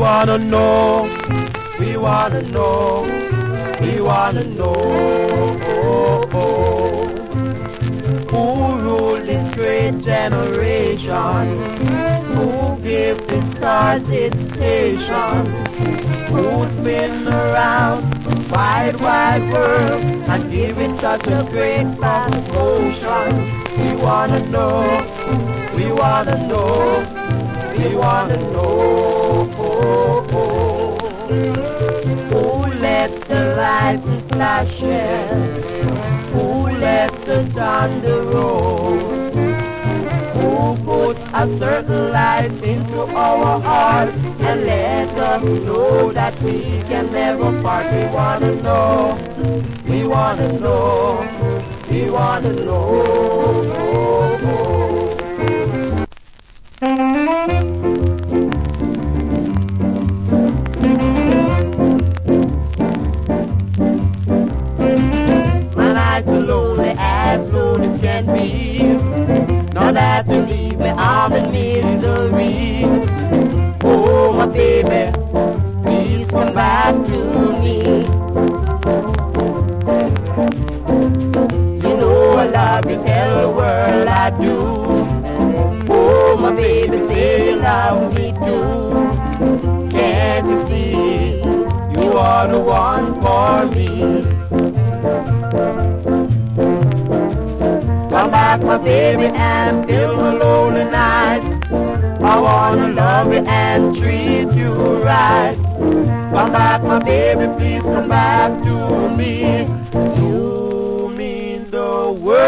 wanna know, we wanna know, we wanna know. Who ruled this great generation? Who gave the stars its station? Who's been around the wide, wide world and give it such a great vast motion? We wanna know, we wanna know, we wanna know. Who let the lightning flashes? Who let the thunder roll? Who put a certain light into our hearts and let us know that we can never part? We wanna know, we wanna know, we wanna know. My nights are lonely as lonely can be. Now that you leave me, I'm in misery. Oh, my baby, please come back to me. You know I love you, tell the world I do. Oh, my baby, say you love me too. Can't you see, you are the one for me. Come back, my baby, and fill my lonely night. I wanna love you and treat you right. Come back, my baby, please come back to me. You mean the world.